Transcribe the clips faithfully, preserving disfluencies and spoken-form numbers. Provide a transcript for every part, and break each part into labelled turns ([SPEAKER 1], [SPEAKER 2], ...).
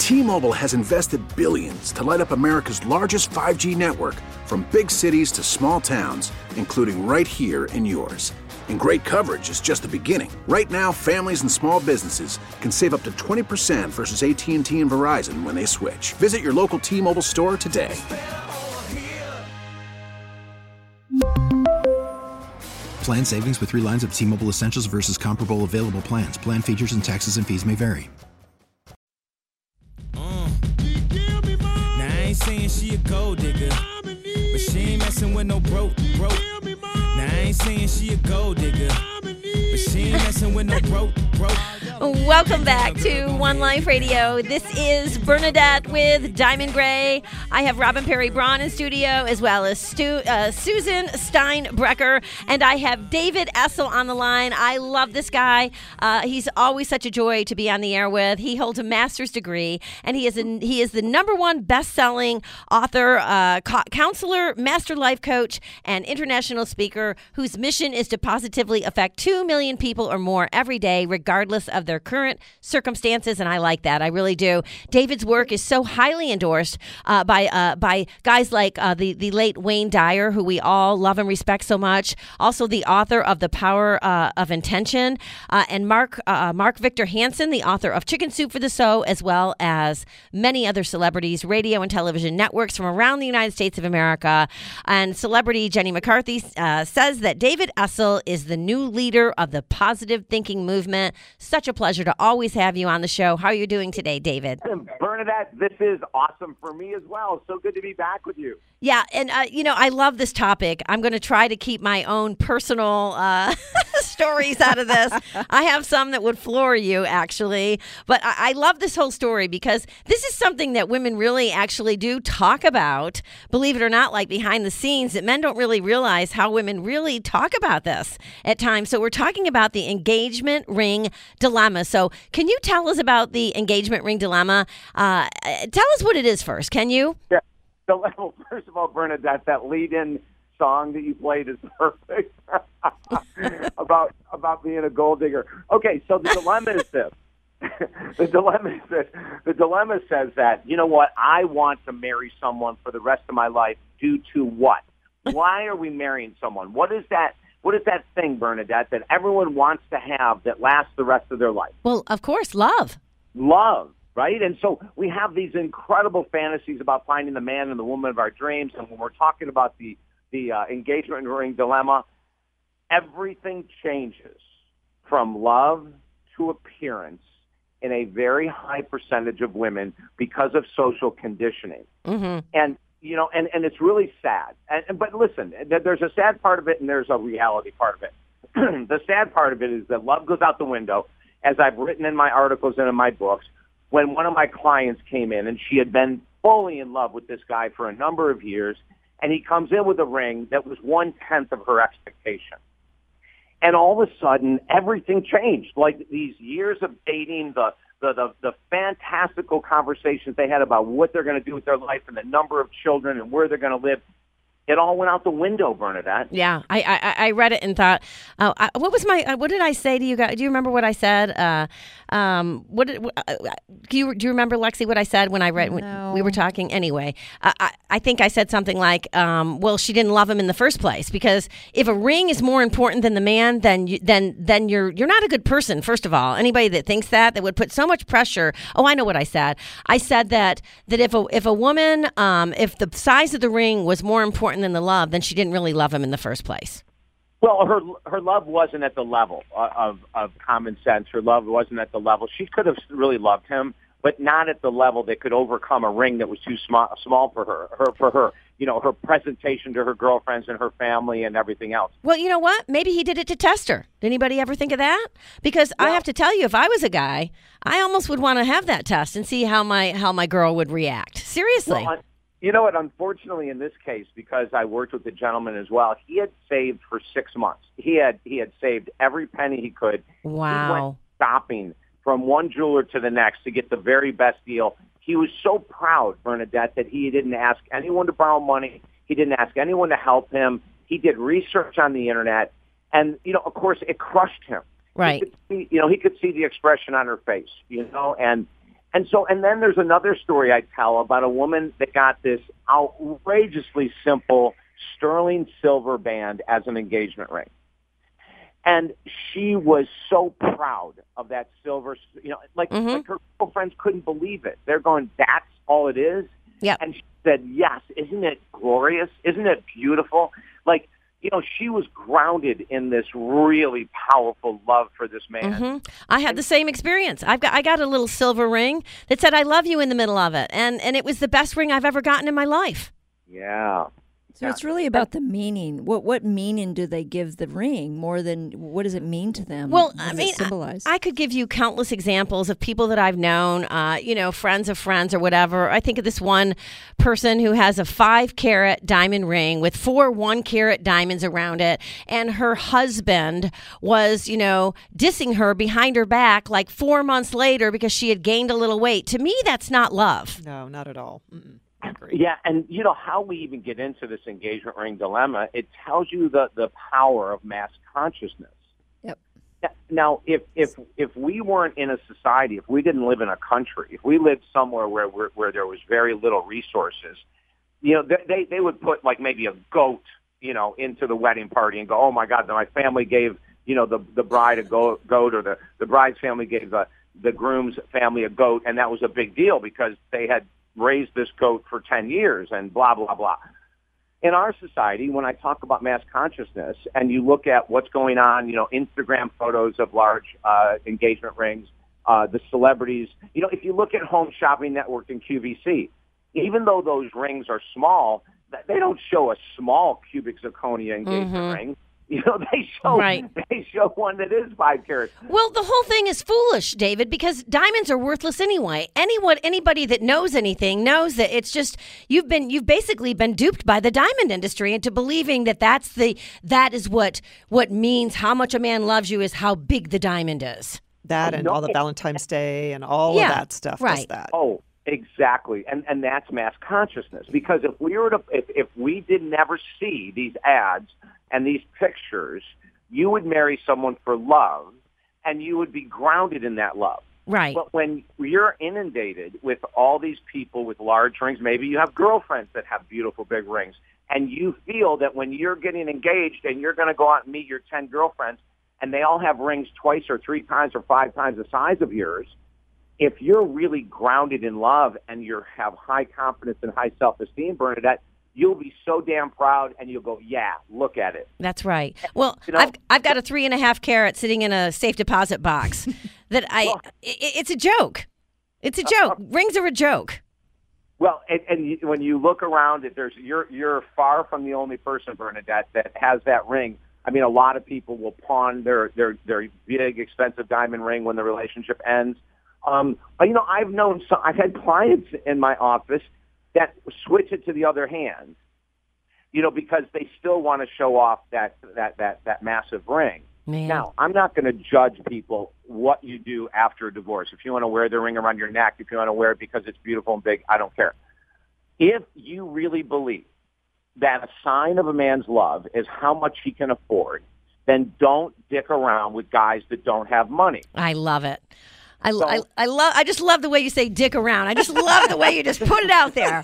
[SPEAKER 1] T-Mobile has invested billions to light up America's largest five G network, from big cities to small towns, including right here in yours. And great coverage is just the beginning. Right now, families and small businesses can save up to twenty percent versus A T and T and Verizon when they switch. Visit your local T-Mobile store today.
[SPEAKER 2] Plan savings with three lines of T-Mobile Essentials versus comparable available plans. Plan features and taxes and fees may vary.
[SPEAKER 3] Uh, now I ain't saying she a gold digger, but she ain't messing with no broke, broke. Now I ain't saying she a gold digger, but she ain't messing with no broke, broke.
[SPEAKER 4] Welcome back to One Life Radio. This is Bernadette with Diamond Gray. I have Robin Perry Braun in studio, as well as Stu, uh, Susan Steinbrecher, and I have David Essel on the line. I love this guy. Uh, he's always such a joy to be on the air with. He holds a master's degree, and he is a, he is the number one best-selling author, uh, co- counselor, master life coach, and international speaker whose mission is to positively affect two million people or more every day, regardless of their current circumstances, and I like that. I really do. David's work is so highly endorsed uh, by uh, by guys like uh, the, the late Wayne Dyer, who we all love and respect so much. Also the author of The Power uh, of Intention, uh, and Mark uh, Mark Victor Hansen, the author of Chicken Soup for the Soul, as well as many other celebrities, radio and television networks from around the United States of America. And celebrity Jenny McCarthy uh, says that David Essel is the new leader of the positive thinking movement. Such a pleasure to always have you on the show. How are you doing today, David?
[SPEAKER 5] Bernadette, this is awesome for me as well. So good to be back with you.
[SPEAKER 4] Yeah, and, uh, you know, I love this topic. I'm going to try to keep my own personal uh, stories out of this. I have some that would floor you, actually. But I-, I love this whole story because this is something that women really actually do talk about, believe it or not, like behind the scenes, that men don't really realize how women really talk about this at times. So we're talking about the engagement ring dilemma. So can you tell us about the engagement ring dilemma? Uh, tell us what it is first, can you?
[SPEAKER 5] Yeah. So, well, first of all, Bernadette, that lead-in song that you played is perfect about about being a gold digger. Okay, so the dilemma is this. the dilemma is this. The dilemma says that, you know what, I want to marry someone for the rest of my life due to what? Why are we marrying someone? What is that? What is that thing, Bernadette, that everyone wants to have that lasts the rest of their life?
[SPEAKER 4] Well, of course, love.
[SPEAKER 5] Love. Right? And so we have these incredible fantasies about finding the man and the woman of our dreams. And when we're talking about the, the uh, engagement ring dilemma, everything changes from love to appearance in a very high percentage of women because of social conditioning. Mm-hmm. And, you know, and, and it's really sad. And, but listen, there's a sad part of it and there's a reality part of it. The sad part of it is that love goes out the window, as I've written in my articles and in my books. When one of my clients came in and she had been fully in love with this guy for a number of years, and he comes in with a ring that was one-tenth of her expectation. And all of a sudden, everything changed. Like these years of dating, the the the, the fantastical conversations they had about what they're going to do with their life and the number of children and where they're going to live, it all went out the window, Bernadette.
[SPEAKER 4] Yeah, I I, I read it and thought, uh, I, what was my, uh, what did I say to you guys? Do you remember what I said? Uh, um, what did, uh, do you do you remember, Lexi, what I said when I read, when
[SPEAKER 6] no.
[SPEAKER 4] we were talking? Anyway, uh, I, I think I said something like, um, well, she didn't love him in the first place, because if a ring is more important than the man, then you, then then you're you're not a good person, first of all. Anybody that thinks that, that would put so much pressure. Oh, I know what I said. I said that that if a if a woman, um, if the size of the ring was more important than the love, then she didn't really love him in the first place.
[SPEAKER 5] Well, her her love wasn't at the level of, of common sense. Her love wasn't at the level. She could have really loved him, but not at the level that could overcome a ring that was too small, small for her, her, for her, you know, her presentation to her girlfriends and her family and everything else.
[SPEAKER 4] Well, you know what? Maybe he did it to test her. Did anybody ever think of that? Because well, I have to tell you, if I was a guy, I almost would want to have that test and see how my how my girl would react. Seriously.
[SPEAKER 5] Well, you know what? Unfortunately, in this case, because I worked with the gentleman as well, he had saved for six months. He had he had saved every penny he could.
[SPEAKER 4] Wow.
[SPEAKER 5] He went shopping from one jeweler to the next to get the very best deal. He was so proud, Bernadette, that he didn't ask anyone to borrow money. He didn't ask anyone to help him. He did research on the internet, and you know, of course, it crushed him.
[SPEAKER 4] Right.
[SPEAKER 5] He could see, you know, he could see the expression on her face, you know, and And so, and then there's another story I tell about a woman that got this outrageously simple sterling silver band as an engagement ring. And she was so proud of that silver, you know, like,
[SPEAKER 4] mm-hmm.
[SPEAKER 5] like her girlfriends couldn't believe it. They're going, that's all it is?
[SPEAKER 4] Yep.
[SPEAKER 5] And she said, yes, isn't it glorious? Isn't it beautiful? Like, you know, she was grounded in this really powerful love for this man.
[SPEAKER 4] Mm-hmm. I had the same experience. I've got I got a little silver ring that said "I love you" in the middle of it, and and it was the best ring I've ever gotten in my life.
[SPEAKER 5] Yeah.
[SPEAKER 6] So it's really about the meaning. What what meaning do they give the ring more than what does it mean to them?
[SPEAKER 4] Well,
[SPEAKER 6] what
[SPEAKER 4] I
[SPEAKER 6] does
[SPEAKER 4] mean,
[SPEAKER 6] it symbolize?
[SPEAKER 4] I, I could give you countless examples of people that I've known, uh, you know, friends of friends or whatever. I think of this one person who has a five carat diamond ring with four one carat diamonds around it. And her husband was, you know, dissing her behind her back like four months later because she had gained a little weight. To me, that's not love.
[SPEAKER 7] No, not at all. Mm-mm. I agree.
[SPEAKER 5] Yeah, and you know how we even get into this engagement ring dilemma, it tells you the, the power of mass consciousness.
[SPEAKER 6] Yep.
[SPEAKER 5] Now, if, if if we weren't in a society, if we didn't live in a country, if we lived somewhere where where, where there was very little resources, you know, they, they would put like maybe a goat, you know, into the wedding party and go, oh my God, my family gave, you know, the the bride a goat, goat or the, the bride's family gave the, the groom's family a goat, and that was a big deal because they had raised this goat for ten years and blah, blah, blah. In our society, when I talk about mass consciousness and you look at what's going on, you know, Instagram photos of large uh, engagement rings, uh, the celebrities, you know, if you look at Home Shopping Network and Q V C, even though those rings are small, they don't show a small cubic zirconia engagement
[SPEAKER 4] mm-hmm.
[SPEAKER 5] ring. You know, they show
[SPEAKER 4] right.
[SPEAKER 5] they show one that is five carats.
[SPEAKER 4] Well, the whole thing is foolish, David, because diamonds are worthless anyway. Anyone, anybody that knows anything knows that it's just you've been you've basically been duped by the diamond industry into believing that that's the that is what what means how much a man loves you is how big the diamond is.
[SPEAKER 7] That and
[SPEAKER 5] no.
[SPEAKER 7] all the Valentine's Day and all
[SPEAKER 4] yeah,
[SPEAKER 7] of that stuff
[SPEAKER 4] right.
[SPEAKER 7] does that.
[SPEAKER 5] Oh, exactly. And and that's mass consciousness. Because if we were to if, if we did never see these ads and these pictures, you would marry someone for love, and you would be grounded in that love.
[SPEAKER 4] Right.
[SPEAKER 5] But when you're inundated with all these people with large rings, maybe you have girlfriends that have beautiful big rings, and you feel that when you're getting engaged and you're going to go out and meet your ten girlfriends, and they all have rings twice or three times or five times the size of yours, if you're really grounded in love and you have high confidence and high self-esteem, Bernadette, you'll be so damn proud, and you'll go, yeah, look at it.
[SPEAKER 4] That's right. Well,
[SPEAKER 5] you know,
[SPEAKER 4] I've I've got a three and a half carat sitting in a safe deposit box that I,
[SPEAKER 5] well,
[SPEAKER 4] it, it's a joke. It's a joke. Rings are a joke.
[SPEAKER 5] Well, and, and you, when you look around, it, there's you're you're far from the only person, Bernadette, that has that ring. I mean, a lot of people will pawn their their their big, expensive diamond ring when the relationship ends. Um, but you know, I've known some. I've had clients in my office that switch it to the other hand, you know, because they still want to show off that that that that massive ring.
[SPEAKER 4] Man.
[SPEAKER 5] Now, I'm not going to judge people what you do after a divorce. If you want to wear the ring around your neck, if you want to wear it because it's beautiful and big, I don't care. If you really believe that a sign of a man's love is how much he can afford, then don't dick around with guys that don't have money.
[SPEAKER 4] I love it. I, I, I love. I just love the way you say "dick around." I just love the way you just put it out there.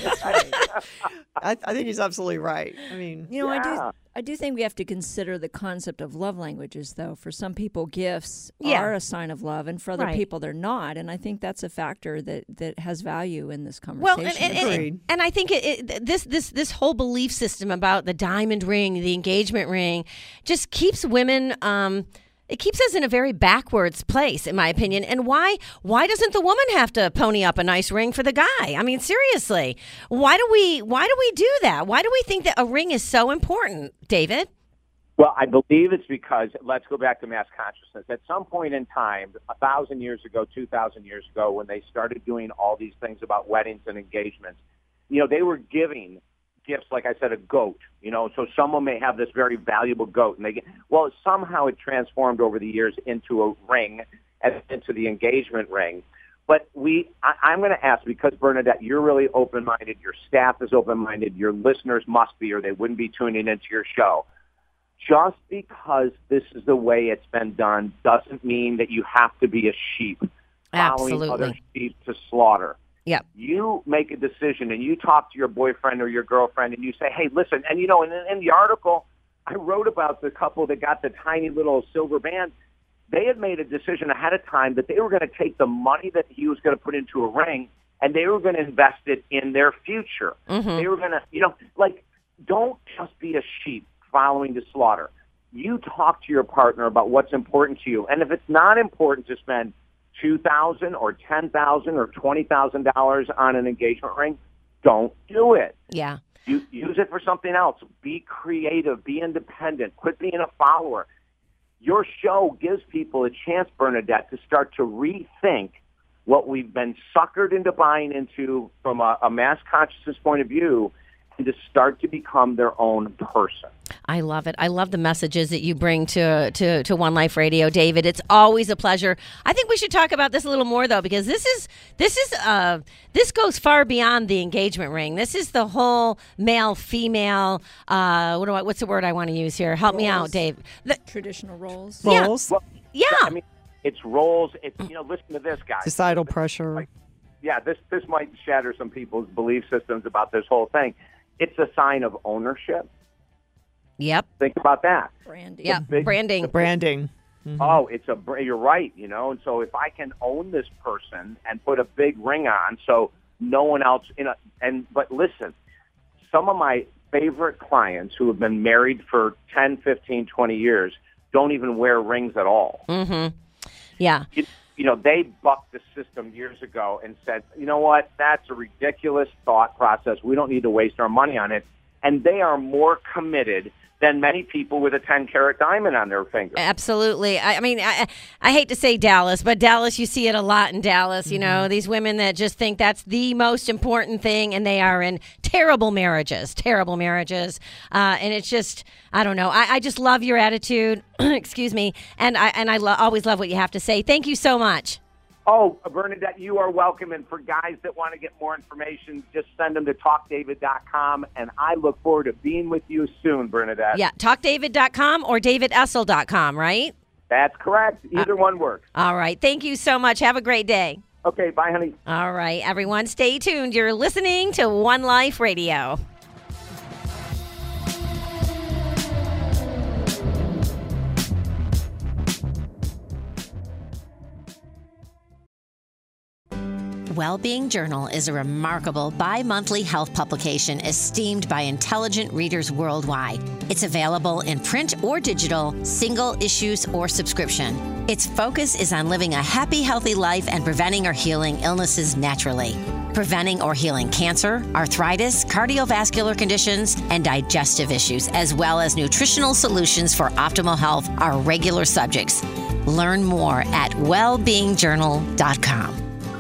[SPEAKER 7] I, I think he's absolutely right. I mean,
[SPEAKER 6] You know, I
[SPEAKER 5] Yeah.
[SPEAKER 6] do. I do think we have to consider the concept of love languages, though. For some people, gifts
[SPEAKER 4] Yeah.
[SPEAKER 6] are a sign of love, and for other
[SPEAKER 4] Right.
[SPEAKER 6] people, they're not. And I think that's a factor that, that has value in this
[SPEAKER 4] Well,
[SPEAKER 6] conversation.
[SPEAKER 4] and, and, and,
[SPEAKER 7] Agreed.
[SPEAKER 4] and I think it, it, this this this whole belief system about the diamond ring, the engagement ring, just keeps women. Um, It keeps us in a very backwards place, in my opinion. And why why doesn't the woman have to pony up a nice ring for the guy? I mean, seriously, why do we why do we do that? Why do we think that a ring is so important, David?
[SPEAKER 5] Well, I believe it's because, let's go back to mass consciousness. At some point in time, a thousand years ago, two thousand years ago, when they started doing all these things about weddings and engagements, you know, they were giving gifts, like I said, a goat, you know, so someone may have this very valuable goat, and they get, well, somehow it transformed over the years into a ring, and into the engagement ring. But we, I, I'm going to ask, because Bernadette, you're really open-minded, your staff is open-minded, your listeners must be, or they wouldn't be tuning into your show. Just because this is the way it's been done doesn't mean that you have to be a sheep. following
[SPEAKER 4] Absolutely.
[SPEAKER 5] other sheep to slaughter.
[SPEAKER 4] Yep.
[SPEAKER 5] You make a decision and you talk to your boyfriend or your girlfriend and you say, hey, listen, and you know, in, in the article, I wrote about the couple that got the tiny little silver band. They had made a decision ahead of time that they were going to take the money that he was going to put into a ring and they were going to invest it in their future.
[SPEAKER 4] Mm-hmm.
[SPEAKER 5] They were going to, you know, like, don't just be a sheep following to slaughter. You talk to your partner about what's important to you. And if it's not important to spend two thousand dollars or ten thousand dollars or twenty thousand dollars on an engagement ring, don't do it.
[SPEAKER 4] Yeah.
[SPEAKER 5] You, use it for something else. Be creative. Be independent. Quit being a follower. Your show gives people a chance, Bernadette, to start to rethink what we've been suckered into buying into from a, a mass consciousness point of view and to start to become their own person.
[SPEAKER 4] I love it. I love the messages that you bring to, to, to One Life Radio, David. It's always a pleasure. I think we should talk about this a little more, though, because this is this is uh this goes far beyond the engagement ring. This is the whole male female. Uh, what do I? What's the word I want to use here? Help me out, Dave. The,
[SPEAKER 6] Traditional roles.
[SPEAKER 4] Yeah.
[SPEAKER 7] Roles.
[SPEAKER 5] Well,
[SPEAKER 4] yeah.
[SPEAKER 5] I mean, it's roles. It's, you know, listen to this, guys.
[SPEAKER 7] Societal pressure.
[SPEAKER 5] Like, yeah, this this might shatter some people's belief systems about this whole thing. It's a sign of ownership.
[SPEAKER 4] Yep.
[SPEAKER 5] Think about that.
[SPEAKER 6] Branding.
[SPEAKER 4] Yep.
[SPEAKER 5] big-
[SPEAKER 4] Branding.
[SPEAKER 7] Branding. Mm-hmm.
[SPEAKER 5] Oh, it's a. br- You're right. You know, and so if I can own this person and put a big ring on, so no one else. In a, and but listen, some of my favorite clients who have been married for ten, fifteen, twenty years don't even wear rings at all.
[SPEAKER 4] Mm-hmm. Yeah.
[SPEAKER 5] You, you know, they bucked the system years ago and said, you know what, that's a ridiculous thought process. We don't need to waste our money on it. And they are more committed than many people with a ten-carat diamond on their finger.
[SPEAKER 4] Absolutely. I, I mean, I, I hate to say Dallas, but Dallas, you see it a lot in Dallas. You know, these women that just think that's the most important thing, and they are in terrible marriages, terrible marriages. Uh, and it's just, I don't know. I, I just love your attitude. Excuse me. And I and I lo- always love what you have to say. Thank you so much.
[SPEAKER 5] Oh, Bernadette, you are welcome. And for guys that want to get more information, just send them to talk david dot com. And I look forward to being with you soon, Bernadette.
[SPEAKER 4] Yeah, talk david dot com or david essel dot com, right?
[SPEAKER 5] That's correct. Either uh, one works.
[SPEAKER 4] All right. Thank you so much. Have a great day.
[SPEAKER 5] Okay, bye, honey.
[SPEAKER 4] All right, everyone, stay tuned. You're listening to One Life Radio. Wellbeing Journal is a remarkable bi-monthly health publication esteemed by intelligent readers worldwide. It's available in print or digital, single issues or subscription. Its focus is on living a happy, healthy life and preventing or healing illnesses naturally. Preventing or healing cancer, arthritis, cardiovascular conditions, and digestive issues, as well as nutritional solutions for optimal health are regular subjects. Learn more at well being journal dot com.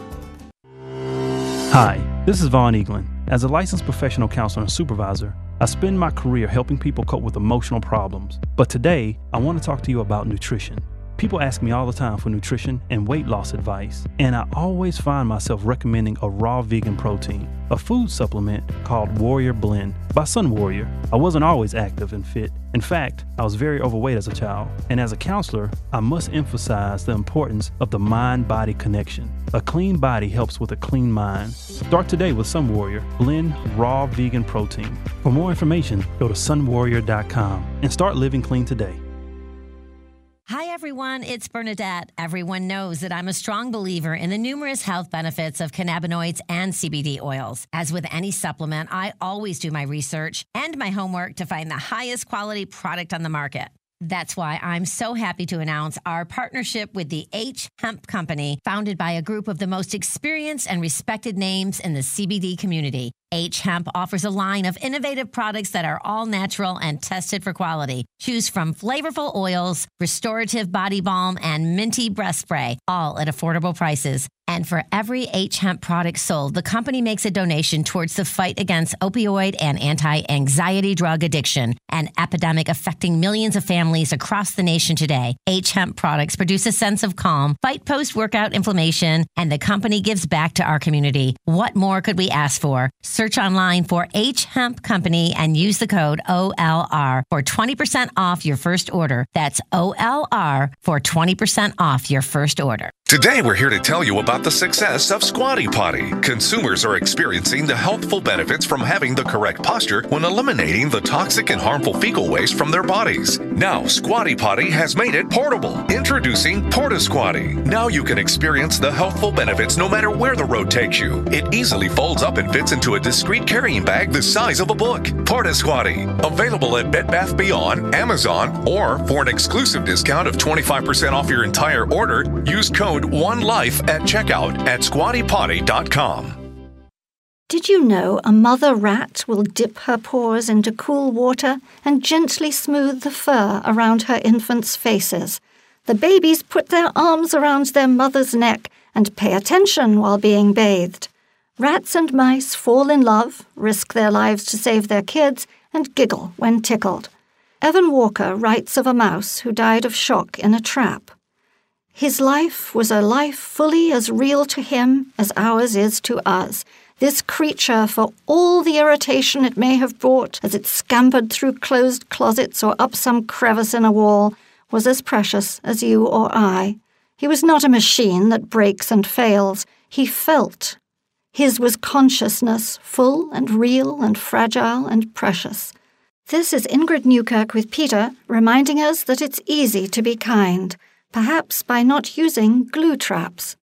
[SPEAKER 8] Hi, this is Vaughn Eaglin. As a licensed professional counselor and supervisor, I spend my career helping people cope with emotional problems. But today, I want to talk to you about nutrition. People ask me all the time for nutrition and weight loss advice, and I always find myself recommending a raw vegan protein, a food supplement called Warrior Blend by Sun Warrior. I wasn't always active and fit. In fact, I was very overweight as a child, and as a counselor, I must emphasize the importance of the mind-body connection. A clean body helps with a clean mind. Start today with Sun Warrior Blend Raw Vegan Protein. For more information, go to sun warrior dot com and start living clean today.
[SPEAKER 4] Hi, everyone. It's Bernadette. Everyone knows that I'm a strong believer in the numerous health benefits of cannabinoids and C B D oils. As with any supplement, I always do my research and my homework to find the highest quality product on the market. That's why I'm so happy to announce our partnership with the H Hemp Company, founded by a group of the most experienced and respected names in the C B D community. H Hemp offers a line of innovative products that are all natural and tested for quality. Choose from flavorful oils, restorative body balm, and minty breath spray, all at affordable prices. And for every H Hemp product sold, the company makes a donation towards the fight against opioid and anti-anxiety drug addiction, an epidemic affecting millions of families across the nation today. H Hemp products produce a sense of calm, fight post-workout inflammation, and the company gives back to our community. What more could we ask for? Search online for H Hemp Company and use the code O L R for twenty percent off your first order. That's O L R for twenty percent off your first order.
[SPEAKER 9] Today, we're here to tell you about the success of Squatty Potty. Consumers are experiencing the healthful benefits from having the correct posture when eliminating the toxic and harmful fecal waste from their bodies. Now, Squatty Potty has made it portable. Introducing Porta Squatty. Now you can experience the healthful benefits no matter where the road takes you. It easily folds up and fits into a discreet carrying bag the size of a book. Porta Squatty. Available at Bed Bath Beyond, Amazon, or for an exclusive discount of twenty-five percent off your entire order, use code One Life at checkout at squatty potty dot com.
[SPEAKER 10] Did you know a mother rat will dip her paws into cool water and gently smooth the fur around her infants' faces? The babies put their arms around their mother's neck and pay attention while being bathed. Rats and mice fall in love, risk their lives to save their kids, and giggle when tickled. Evan Walker writes of a mouse who died of shock in a trap. His life was a life fully as real to him as ours is to us. This creature, for all the irritation it may have brought as it scampered through closed closets or up some crevice in a wall, was as precious as you or I. He was not a machine that breaks and fails. He felt. His was consciousness, full and real and fragile and precious. This is Ingrid Newkirk with Peter, reminding us that it's easy to be kind, perhaps by not using glue traps.